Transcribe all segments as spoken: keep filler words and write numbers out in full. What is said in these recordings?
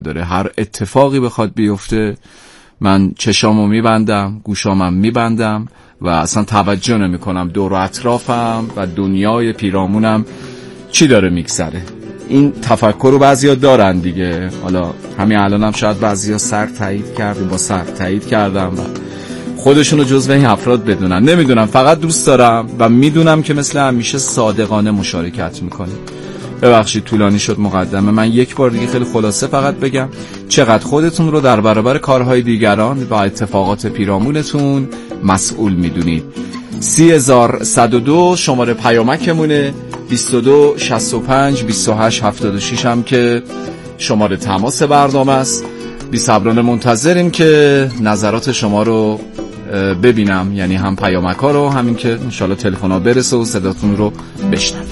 داره. هر اتفاقی بخواد بیفته من چشامو میبندم، گوشامم میبندم و اصلا توجه نمی کنم دور و اطرافم و دنیای پیرامونم چی داره میگذره. این تفکر رو بعضیا دارن دیگه. حالا همین الانم هم شاید بعضیا سر تایید کردیم، با سر تایید کردم و خودشونو جزو این افراد بدونن. نمیدونم، فقط دوست دارم و میدونم که مثل همیشه صادقانه مشارکت میکنیم. ببخشید طولانی شد مقدمه. من یک بار دیگه خیلی خلاصه فقط بگم چقدر خودتون رو در برابر کارهای دیگران و اتفاقات پیرامونتون مسئول میدونید. سی هزار صد و دو شماره پیامکمونه، بیست و دو شصت و پنج بیست و هشت هفتاد و شش هم که شماره تماس برنامه است. بی صبرانه منتظریم که نظرات شما رو ببینم، یعنی هم پیامک ها رو، همین که انشالله تلفن ها برسه و صداتون رو بشنویم.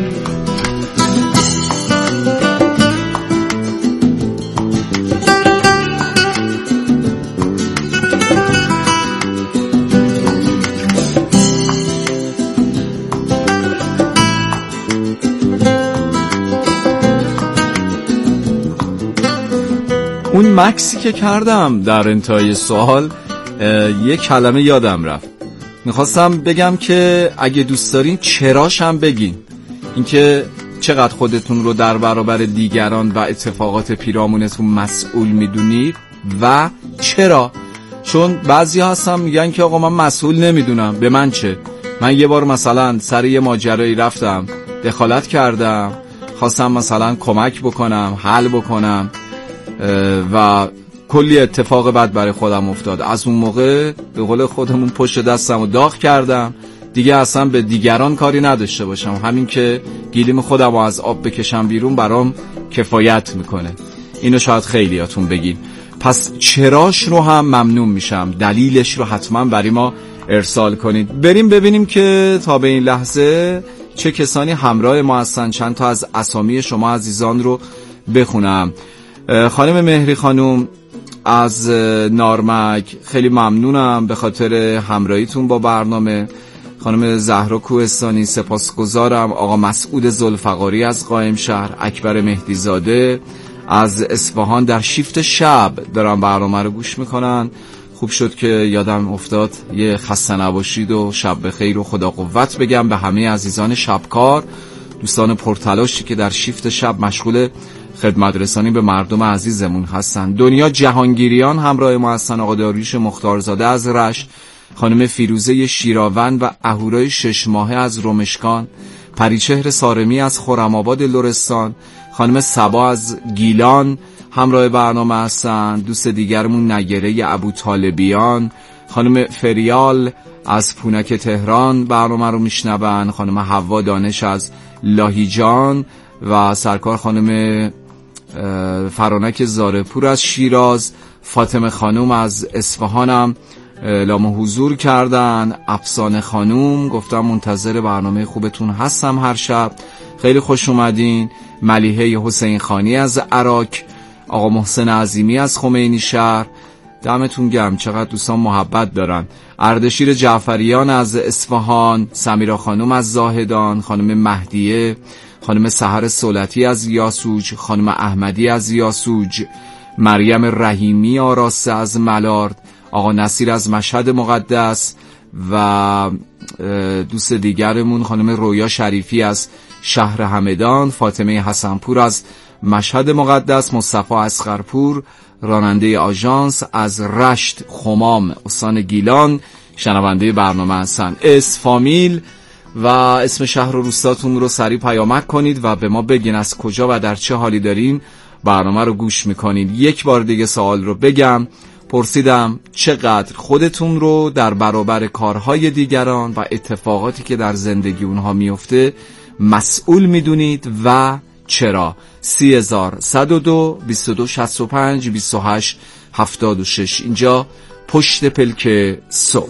اون مکسی که کردم در انتهای سوال یک کلمه یادم رفت. میخواستم بگم که اگه دوست دارین چراش هم بگین، اینکه چقدر خودتون رو در برابر دیگران و اتفاقات پیرامونتون مسئول میدونید و چرا. چون بعضی هستن میگن که آقا من مسئول نمیدونم، به من چه. من یه بار مثلا سر یه ماجرایی رفتم دخالت کردم، خواستم مثلا کمک بکنم، حل بکنم و کلی اتفاق بد برای خودم افتاد. از اون موقع به قول خودمون پشت دستم رو داغ کردم، دیگه اصلا به دیگران کاری نداشته باشم. همین که گلیم خودم رو از آب بکشم بیرون برام کفایت میکنه. اینو شاید خیلیاتون بگین. پس چراش رو هم ممنون میشم، دلیلش رو حتما برای ما ارسال کنید. بریم ببینیم که تا به این لحظه چه کسانی همراه ما هستن. چند تا از اسامی شما عزیزان رو بخونم. خانم مهری خانم از نارمک، خیلی ممنونم به خاطر همراهیتون با برنامه. خانم زهرا کوهستانی سپاسگزارم. آقا مسعود ذوالفقاری از قائم شهر، اکبر مهدی زاده از اصفهان در شیفت شب دارن برنامه رو گوش میکنن. خوب شد که یادم افتاد یه خسته نباشید و شب بخیر و خدا قوت بگم به همه عزیزان شبکار، دوستان پرتلاشی که در شیفت شب مشغول خدمت رسانی به مردم عزیزمون هستن. دنیا جهانگیریان همراه ما هستن. آقا داریوش مختارزاده از رشت، خانم فیروزه شیراوند و اهورای شش ماهه از رمشکان، پریچهر سارمی از خرم‌آباد لرستان، خانم سبا از گیلان همراه برنامه هستن. دوست دیگرمون نگره ابوطالبیان، خانم فریال از پونک تهران برنامه رو میشنون، خانم حوا دانش از لاهیجان و سرکار خانم فرانک زارپور از شیراز، فاطمه خانم از اصفهانم اعلام حضور کردن. افسانه خانم گفتم منتظر برنامه خوبتون هستم هر شب، خیلی خوش اومدین. ملیحه حسین خانی از عراق، آقا محسن عظیمی از خمینی شهر، دمتون گرم، چقدر دوستان محبت دارن. اردشیر جعفریان از اصفهان، سمیرا خانم از زاهدان، خانم مهدیه، خانم سحر سولتی از یاسوج، خانم احمدی از یاسوج، مریم رحیمی آراسته از ملارد، آقا نصیر از مشهد مقدس و دوست دیگرمون خانم رویا شریفی از شهر همدان، فاطمه حسنپور از مشهد مقدس، مصطفی اصغرپور راننده آژانس از رشت خمام استان گیلان شنونده برنامه هستن. اس فامیل و اسم شهر و روستاتون رو سریع پیامک کنید و به ما بگین از کجا و در چه حالی دارین برنامه رو گوش میکنید. یک بار دیگه سوال رو بگم، پرسیدم چقدر خودتون رو در برابر کارهای دیگران و اتفاقاتی که در زندگی اونها میفته مسئول میدونید و چرا. سی هزار صد و دو بیست و دو شصت و پنج بیست و هشت هفتاد و شش. اینجا پشت پلک صبح.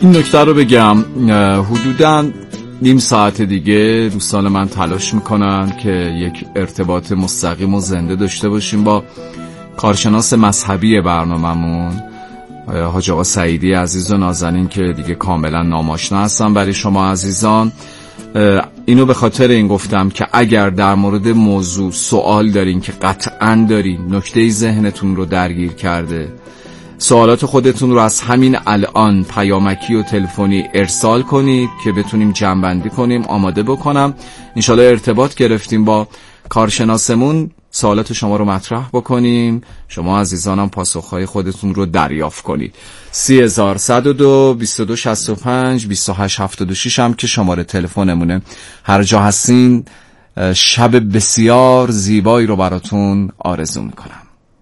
این نکته رو بگم، حدوداً نیم ساعت دیگه دوستان من تلاش میکنن که یک ارتباط مستقیم و زنده داشته باشیم با کارشناس مذهبی برنامه‌مون حاج آقا سعیدی عزیز و نازنین که دیگه کاملا ناماشنا هستن برای شما عزیزان. اینو به خاطر این گفتم که اگر در مورد موضوع سوال دارین که قطعاً دارین، نکته ذهنتون رو درگیر کرده، سوالات خودتون رو از همین الان پیامکی و تلفنی ارسال کنید که بتونیم جمع‌بندی کنیم، آماده بکنم. انشالله ارتباط گرفتیم با کارشناسمون، سوالات شما رو مطرح بکنیم، شما عزیزانم پاسخهای خودتون رو دریافت کنید. سی هزار صد و دو بیست و دو شصت و پنج بیست و هشت هفتاد و شش هم که شماره تلفنمونه. هر جا هستین شب بسیار زیبایی رو براتون آرزو میکنم.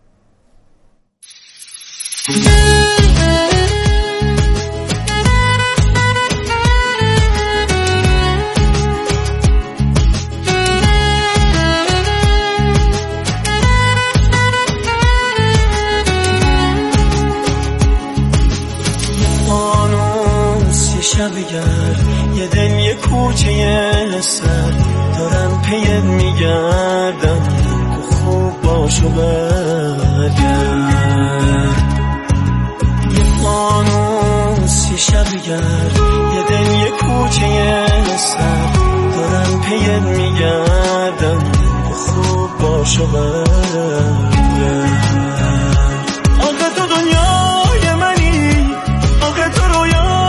شبگر یه دل یه کوچه سر دارم پیت میگردم، تو خوب باش و برگرد. یه فانوس یه شبگر یه دل یه کوچه سر دارم پیت میگردم، تو خوب باش و برگرد. آقا تو دنیای منی، آقا تو رویا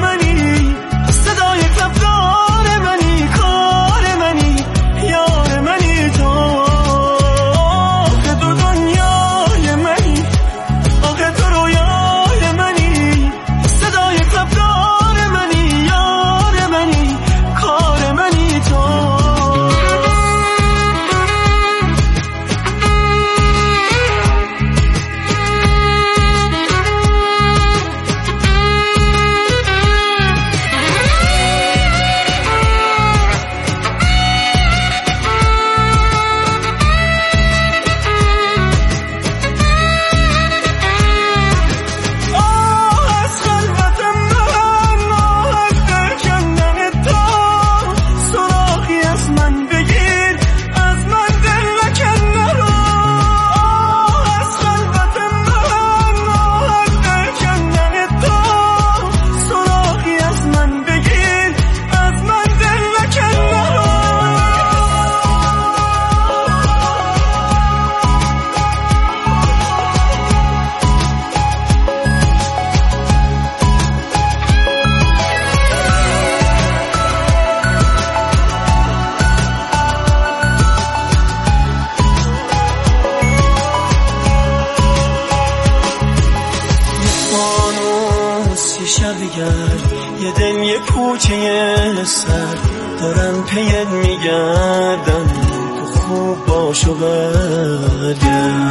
یه دل یه کوچه سر دارم پیت میگردم، تو خوب باش و برگرد.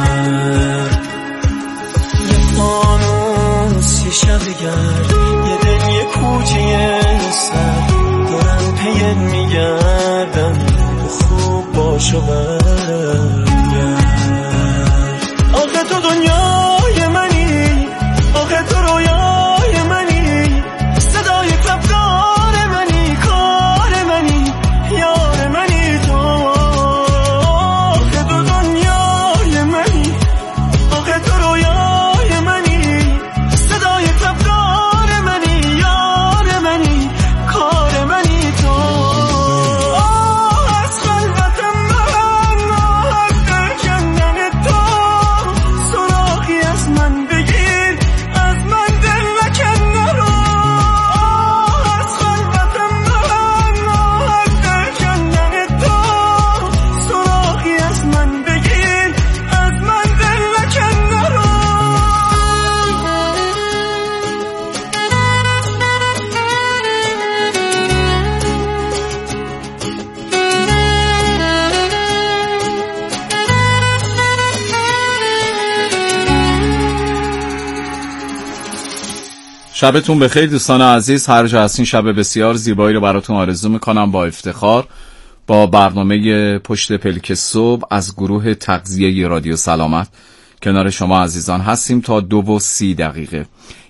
یه فانوس یه شبگر یه دل یه کوچه سر دارم پیت میگردم، تو خوب باش و برگرد. آخه تو دنیای منی، آخه تو رویای منی، صدای تبدار منی، کار منی، یار منی تو. آخه تو دنیای منی، آخه تو رویای منی، صدای تبدار منی، یار منی، کار منی تو. آه از خلوت من، آه از دل کندن تو، سراغی از من بگیر، از من دل نکن نرو. آه از خلوت من، آه از دل کندن تو، سراغی از من بگیر، از من دل نکن نرو. شبتون بخیر دوستان عزیز، هر جا هستین شب بسیار زیبایی رو براتون آرزو میکنم. با افتخار با برنامه پشت پلک صبح از گروه تغذیه رادیو سلامت کنار شما عزیزان هستیم تا دو و سی دقیقه.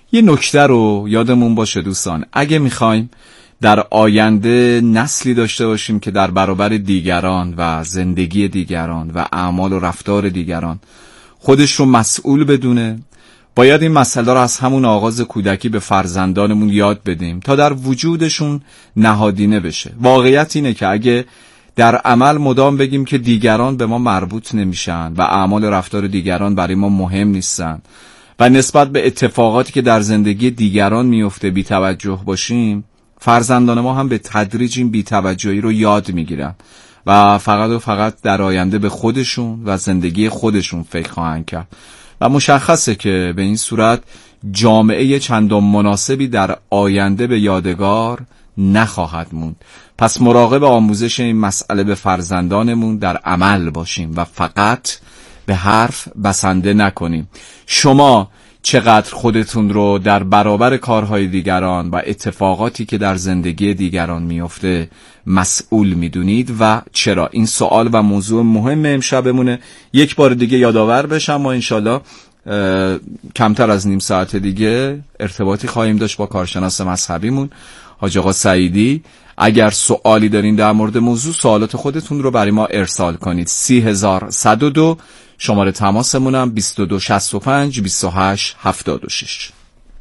یه نکته رو یادمون باشه دوستان، اگه میخوایم در آینده نسلی داشته باشیم که در برابر دیگران و زندگی دیگران و اعمال و رفتار دیگران خودش رو مسئول بدونه، باید این مسئله رو از همون آغاز کودکی به فرزندانمون یاد بدیم تا در وجودشون نهادینه بشه. واقعیت اینه که اگه در عمل مدام بگیم که دیگران به ما مربوط نمیشن و اعمال و رفتار دیگران برای ما مهم نیستن و نسبت به اتفاقاتی که در زندگی دیگران میفته بی توجه باشیم، فرزندان ما هم به تدریج این بی توجهی رو یاد میگیرن و فقط و فقط در آینده به خودشون و زندگی خودشون فکر خواهند کرد و مشخصه که به این صورت جامعه چندان مناسبی در آینده به یادگار نخواهد موند. پس مراقب آموزش این مسئله به فرزندانمون در عمل باشیم و فقط به حرف بسنده نکنیم. شما چقدر خودتون رو در برابر کارهای دیگران و اتفاقاتی که در زندگی دیگران میفته مسئول میدونید و چرا؟ این سوال و موضوع مهم امشبمونه. یک بار دیگه یادآور بشم، ما انشالله کمتر از نیم ساعت دیگه ارتباطی خواهیم داشت با کارشناس مذهبیمون حاج آقا سعیدی. اگر سوالی دارین در مورد موضوع، سوالات خودتون رو برای ما ارسال کنید. سی هزار صد و دو شماره تماسمونم بیست و دو شصت و پنج بیست و هشت هفتاد و شش.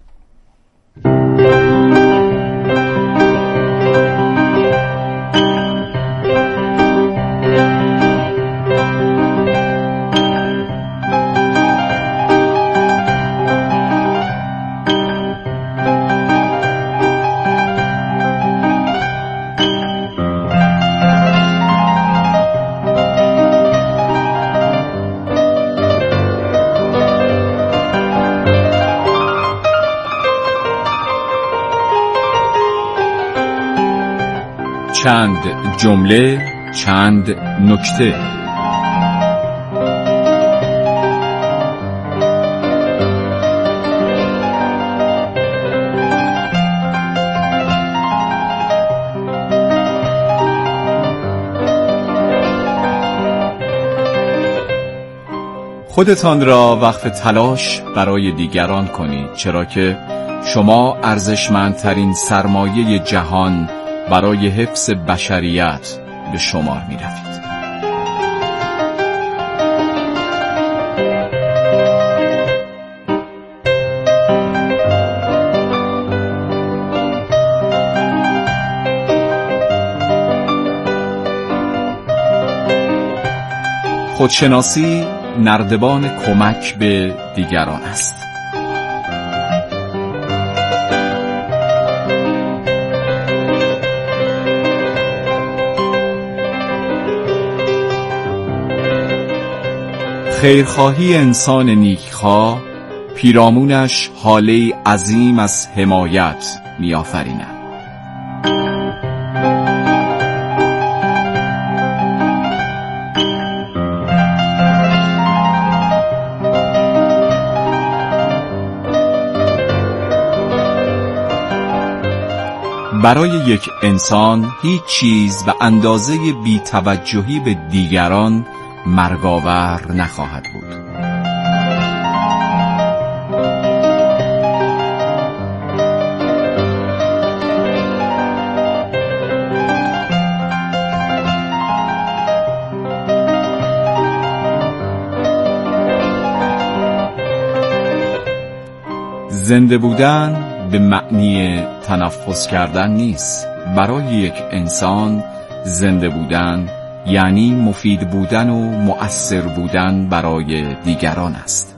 چند جمله، چند نکته. خودتان را وقف تلاش برای دیگران کنید، چرا که شما ارزشمندترین سرمایه جهان برای حفظ بشریت به شمار می روید. خودشناسی نردبان کمک به دیگران است. خیرخواهی انسان نیکخواه پیرامونش حاله عظیم از حمایت می‌آفریند. برای یک انسان هیچ چیز به اندازه بی‌توجهی به دیگران مرگاور نخواهد بود. زنده بودن به معنی تنفس کردن نیست. برای یک انسان زنده بودن یعنی مفید بودن و مؤثر بودن برای دیگران است.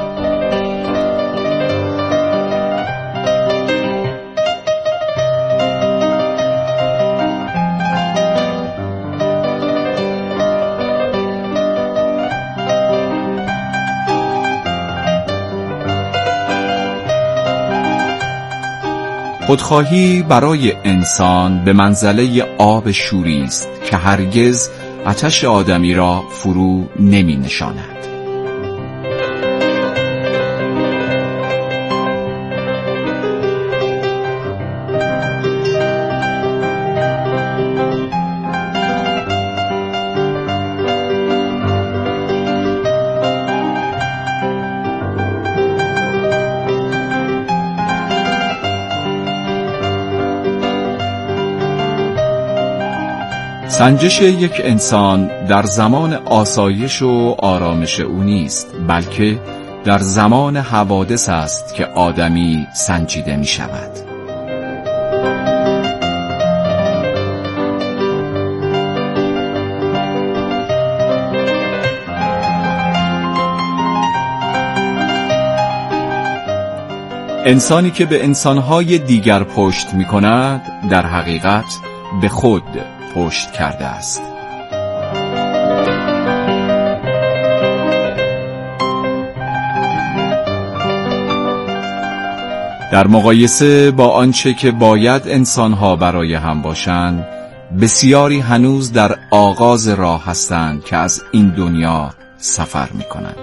خودخواهی برای انسان به منزله آب شوری است که هرگز آتش آدمی را فرو نمی نشاند. سنجش یک انسان در زمان آسایش و آرامش او نیست، بلکه در زمان حوادث است که آدمی سنجیده می شود. انسانی که به انسانهای دیگر پشت می کند در حقیقت به خود پشت کرده است. در مقایسه با آنچه که باید انسانها برای هم باشند، بسیاری هنوز در آغاز راه هستند که از این دنیا سفر می کنند.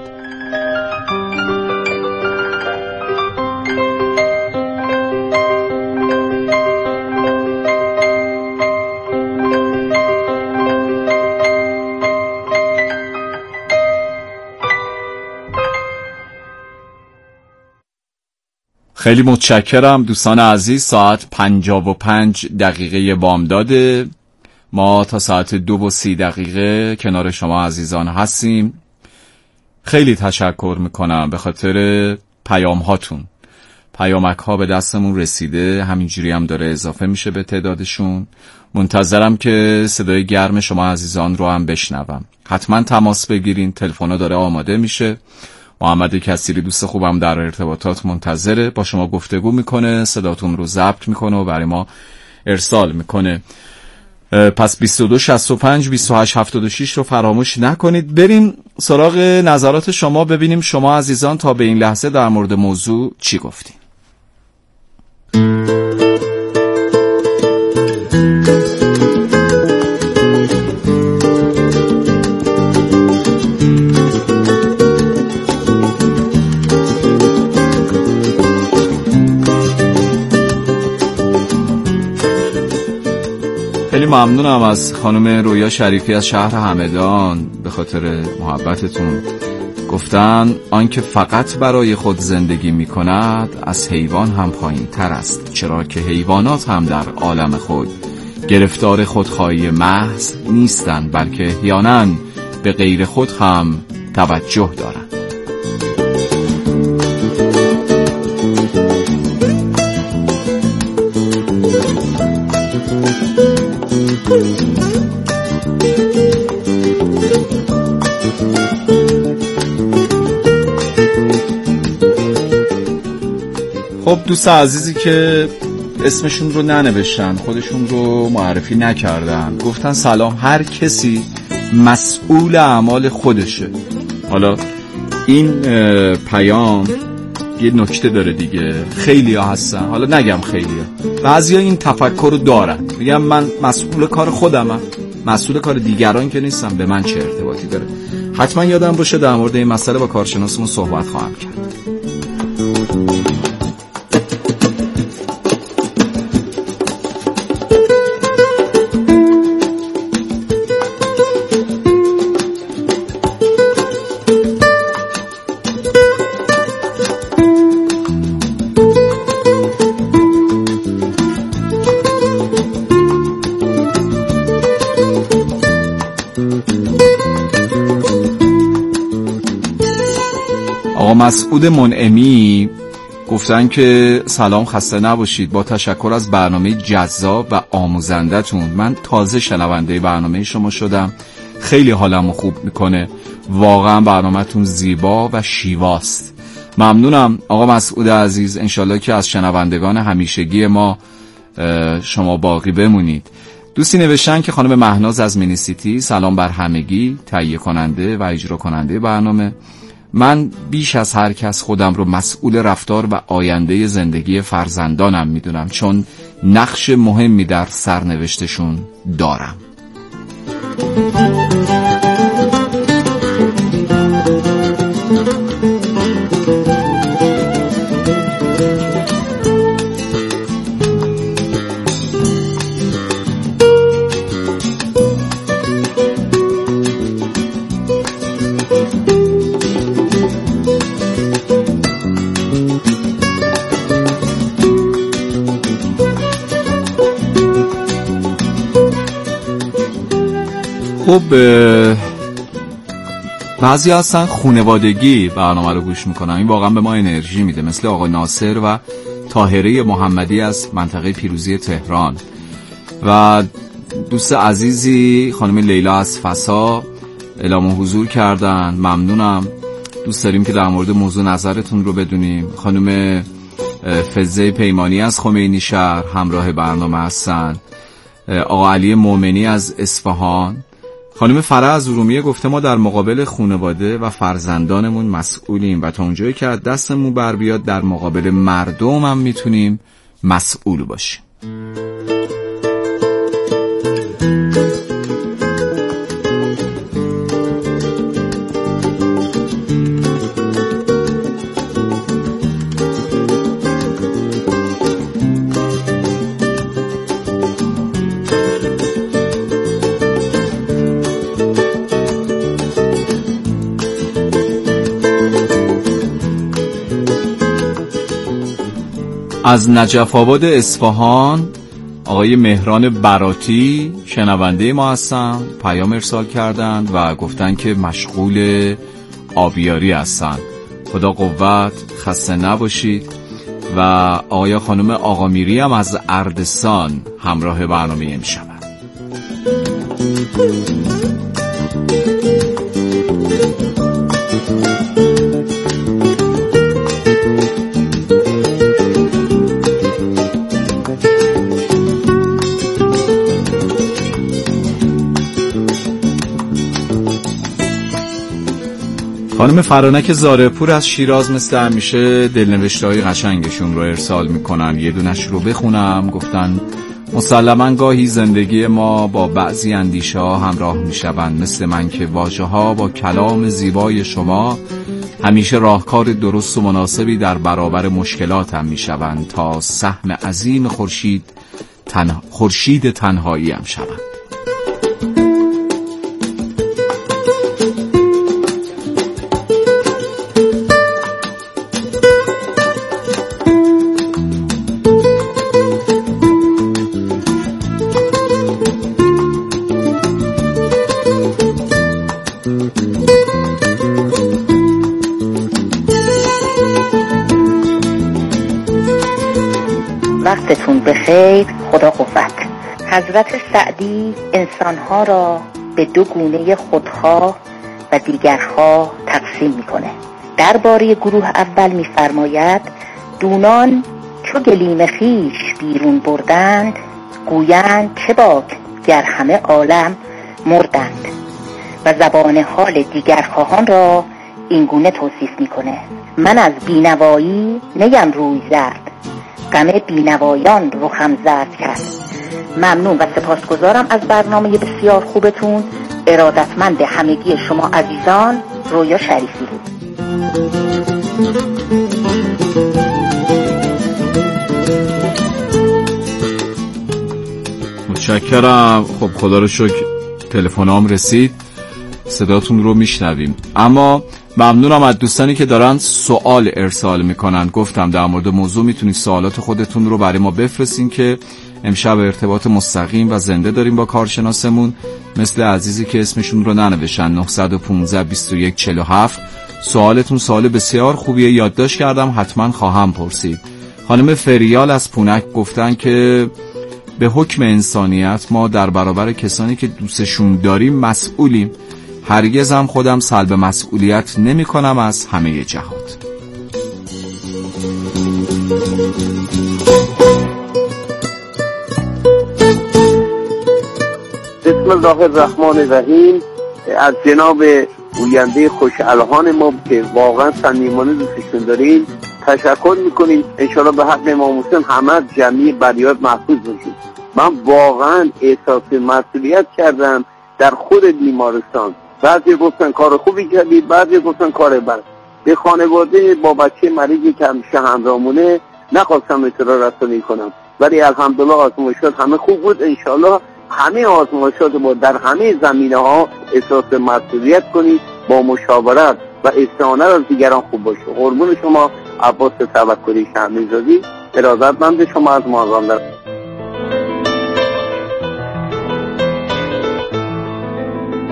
خیلی متشکرم دوستان عزیز. ساعت پنجاه و پنج دقیقه بامداده، ما تا ساعت دو و سی دقیقه کنار شما عزیزان هستیم. خیلی تشکر میکنم به خاطر پیام هاتون. پیامک ها به دستمون رسیده، همینجوری هم داره اضافه میشه به تعدادشون. منتظرم که صدای گرم شما عزیزان رو هم بشنوم. حتما تماس بگیرین، تلفن داره آماده میشه. محمد کثیری دوست خوبم در ارتباطات منتظره، با شما گفتگو میکنه، صداتون رو ضبط میکنه و برای ما ارسال میکنه. پس بیست و دو شصت و پنج بیست و هشت هفتاد و شش رو فراموش نکنید. بریم سراغ نظرات شما، ببینیم شما عزیزان تا به این لحظه در مورد موضوع چی گفتین. خیلی ممنونم از خانم رویا شریفی از شهر همدان به خاطر محبتتون. گفتن آنکه فقط برای خود زندگی می کند از حیوان هم پایین تر است، چرا که حیوانات هم در عالم خود گرفتار خودخواهی محض نیستند، بلکه احیانا به غیر خود هم توجه دارند. خب دوست عزیزی که اسمشون رو ننوشتن، خودشون رو معرفی نکردن، گفتن سلام، هر کسی مسئول اعمال خودشه. حالا این پیام یه نکته داره دیگه، خیلی ها هستن، حالا نگم خیلی ها، بعضی ها این تفکر رو دارن، میگم من مسئول کار خودمم، مسئول کار دیگران که نیستم، به من چه ارتباطی داره. حتما یادم باشه در مورد این مسئله با کارشناسمون صحبت خواهم کرد. آقا مسعود منعمی گفتن که سلام، خسته نباشید، با تشکر از برنامه جذاب و آموزندتون. من تازه شنونده برنامه شما شدم، خیلی حالمو خوب میکنه، واقعا برنامه‌تون زیبا و شیواست. ممنونم آقا مسعود عزیز، انشالله که از شنوندگان همیشگی ما شما باقی بمونید. دوستی نوشتن که خانم مهناز از مینیسیتی، سلام بر همگی، تهیه کننده و اجرا کننده برنامه. من بیش از هر کس خودم رو مسئول رفتار و آینده زندگی فرزندانم میدونم، چون نقش مهمی در سرنوشتشون دارم. خب بعضی هستن خانوادگی برنامه رو گوش میکنن، این واقعا به ما انرژی میده، مثل آقای ناصر و طاهره محمدی از منطقه پیروزی تهران و دوست عزیزی خانم لیلا از فسا اعلام حضور کردن. ممنونم. دوست داریم که در مورد موضوع نظرتون رو بدونیم. خانم فزه پیمانی از خمینی شهر همراه برنامه هستن. آقا علی مومنی از اصفهان. خانم فرح از ارومیه گفته ما در مقابل خانواده و فرزندانمون مسئولیم و تا اونجایی که از دستمون بر بیاد در مقابل مردم هم میتونیم مسئول باشیم. از نجف آباد اصفهان آقای مهران براتی شنونده ما هستن، پیام ارسال کردند و گفتن که مشغول آبیاری هستن. خدا قوت، خسته نباشید. و آقای خانم آقامیری هم از اردسان همراه برنامه امشب. خانم فرانک زارپور از شیراز مثل همیشه دلنوشته‌های قشنگشون رو ارسال میکنن. یه دونش رو بخونم. گفتن مسلماً گاهی زندگی ما با بعضی اندیشه ها همراه میشوند، مثل من که واژه ها با کلام زیبای شما همیشه راهکار درست و مناسبی در برابر مشکلات هم میشوند تا سهم عظیم خورشید تنها خورشید تنهایی هم شوند. وقتتون بخیر. خدا قوت. حضرت سعدی انسانها را به دو گونه خودخواه و دیگرخواه تقسیم میکنه. درباره گروه اول میفرماید دونان چو گلیم خویش بیرون بردند، گویند چه باک گر همه عالم مردند. و زبان حال دیگرخواهان را این گونه توصیف میکنه: من از بینوایی نیم روی زرد، غم بینوایان رخم زرد کرد. ممنون و سپاسگزارم از برنامه بسیار خوبتون. ارادتمند همگی شما عزیزان. رویا شریفی. متشکرم. خب خدا رو شکر تلفنام رسید، صداتون رو میشنویم. اما ممنونم از دوستانی که دارن سوال ارسال میکنن. گفتم در مورد موضوع میتونید سوالات خودتون رو برای ما بفرستین که امشب ارتباط مستقیم و زنده داریم با کارشناسمون، مثل عزیزی که اسمشون رو ننوشتن. نه یک پنج بیست و یک چهل و هفت. سوالتون سوال بسیار خوبیه، یادداشت کردم، حتما خواهم پرسید. خانم فریال از پونک گفتن که به حکم انسانیت ما در برابر کسانی که دوستشون داریم مسئولیم. هرگز هم خودم سلب مسئولیت نمی کنم از همه جهات. بسم الله الرحمن الرحیم. از جناب گوینده خوش الحان ما که واقعا صمیمانه دوستشون داریم تشکر میکنیم. انشاءالله به حق امام حسین همه جمعی بریات محفوظ باشید. من واقعا احساس مسئولیت کردم در خود بیمارستان. بعضی گفتن کار خوبی کردی، بعضی گفتن کار بد. به خانواده با بچه مریضی که همیشه همراهمونه نخواستم اطلاع رسانی کنم، ولی الحمدلله آزمایشات همه خوب بود. انشالله همه آزمایشات با در همه زمینه ها احساس مسئولیت کنید، با مشاورت و استعانت از دیگران خوب باشه. قربون شما. عباس توکلی شهرزادی، ارادتمند شما از مازندران.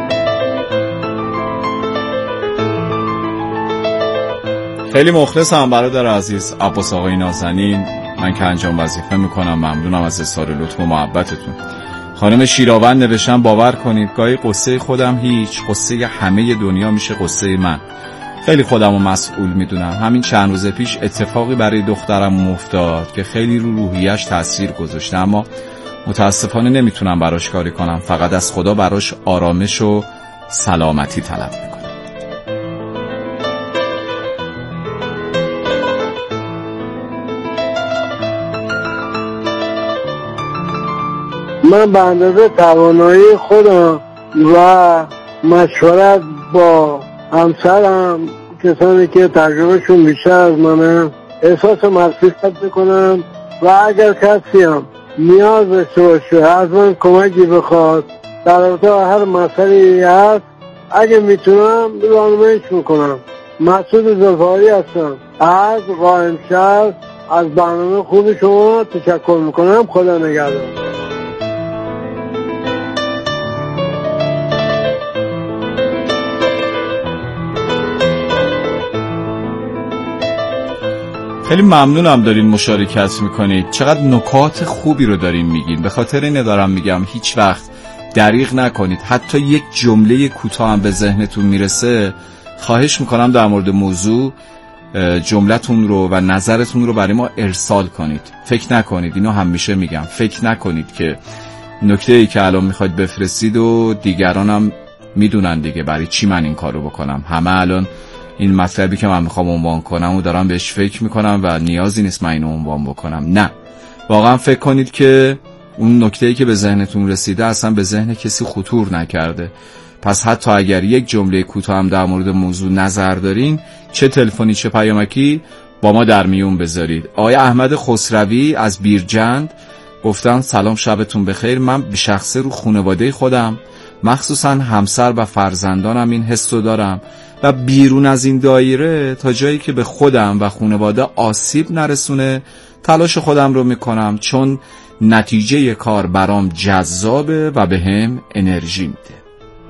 خیلی مخلصم برادر عزیز عباس آقای نازنین. من که انجام وظیفه میکنم. ممنونم از اظهار لطف و محبتتون. خانم شیراوند نوشتن باور کنید گاهی قصه خودم هیچ، قصه همه دنیا میشه قصه من. خیلی خودم رو مسئول میدونم. همین چند روز پیش اتفاقی برای دخترم افتاد که خیلی رو روحیش تاثیر گذاشته، اما متاسفانه نمیتونم براش کاری کنم. فقط از خدا براش آرامش و سلامتی طلب میکنم. من به اندازه توانایی خودم و مشورت با همسرم، کسانی که تجربهشون بیشتر از منه، احساس مسئولیت میکنم و اگر کسی هم نیاز داشته باشه از من کمکی بخواد در رابطه با هر مسئله‌ای هست، اگه میتونم راهنماییش میکنم. مسعود زلفاری هستم از قائم شهر. از برنامه خوب شما تشکر میکنم. خدا نگهدار. خیلی ممنونم دارین مشارکت میکنید. چقدر نکات خوبی رو دارین میگین. به خاطر اینه دارم میگم هیچ وقت دریغ نکنید. حتی یک جمله کوتاه هم به ذهنتون میرسه، خواهش میکنم در مورد موضوع جملتون رو و نظرتون رو برای ما ارسال کنید. فکر نکنید، اینو همیشه میگم، فکر نکنید که نکته‌ای که الان میخواید بفرستید و دیگران هم میدونن دیگه برای چی من این کارو بکنم. همه الان این مطلبی که من میخوام عنوان کنم و دارم بهش فکر میکنم و نیازی نیست من اینو عنوان بکنم. نه، واقعا فکر کنید که اون نکته‌ای که به ذهنتون رسیده اصلا به ذهن کسی خطور نکرده. پس حتی اگر یک جمله کوتاه هم در مورد موضوع نظر دارین، چه تلفنی چه پیامکی، با ما در میون بذارید. آقای احمد خسروی از بیرجند گفتن سلام، شبتون بخیر. من به شخصه رو خانواده خودم، مخصوصا همسر و فرزندانم این حسو دارم و بیرون از این دایره تا جایی که به خودم و خانواده آسیب نرسونه تلاش خودم رو میکنم، چون نتیجه کار برام جذابه و به هم انرژی میده.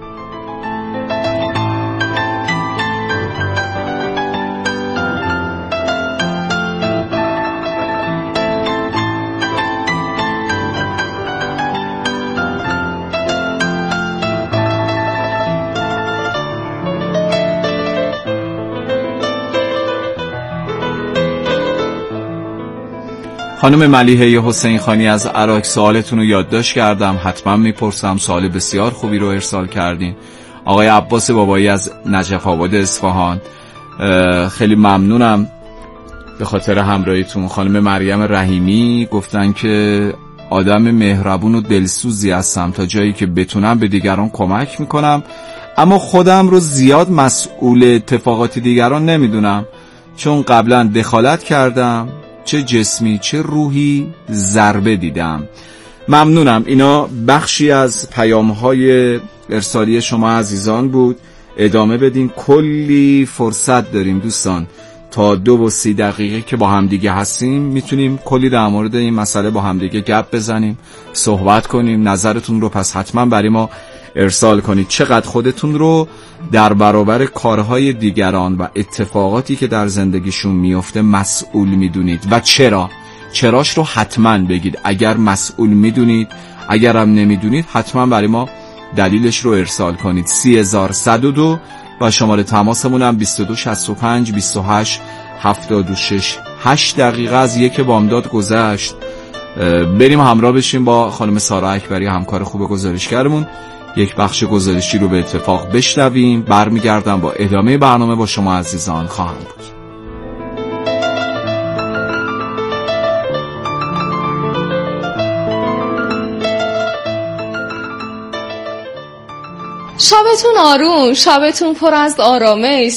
خانم ملیحه حسین خانی از عراق، سوالتون رو یادداشت کردم، حتما میپرسم. سوال بسیار خوبی رو ارسال کردین. آقای عباس بابایی از نجف آباد اصفهان، خیلی ممنونم به خاطر همراهیتون. خانم مریم رحیمی گفتن که آدم مهربون و دلسوزی هستم، تا جایی که بتونم به دیگران کمک میکنم، اما خودم رو زیاد مسئول اتفاقات دیگران نمیدونم، چون قبلا دخالت کردم، چه جسمی چه روحی ضربه دیدم. ممنونم. اینا بخشی از پیام‌های ارسالی شما عزیزان بود. ادامه بدین، کلی فرصت داریم دوستان. تا دو و سی دقیقه که با همدیگه هستیم میتونیم کلی در مورد این مسئله با همدیگه گپ بزنیم، صحبت کنیم. نظرتون رو پس حتما برای ما ارسال کنید. چقدر خودتون رو در برابر کارهای دیگران و اتفاقاتی که در زندگیشون میفته مسئول میدونید و چرا؟ چراش رو حتما بگید. اگر مسئول میدونید، اگرم نمیدونید، حتما برای ما دلیلش رو ارسال کنید. سی هزار صد و دو و شماره تماسمون هم بیست و دو شصت و پنج بیست و هشت هفتاد و شش. هشت دقیقه از یک بامداد گذشت. بریم همراه بشیم با خانم سارا اکبری، همکار خوب گزارشگرمون، یک بخش گزارشی رو به اتفاق بشنویم. برمیگردم با ادامه برنامه با شما عزیزان خواهم بود. شبتون آروم، شبتون پر از آرامش،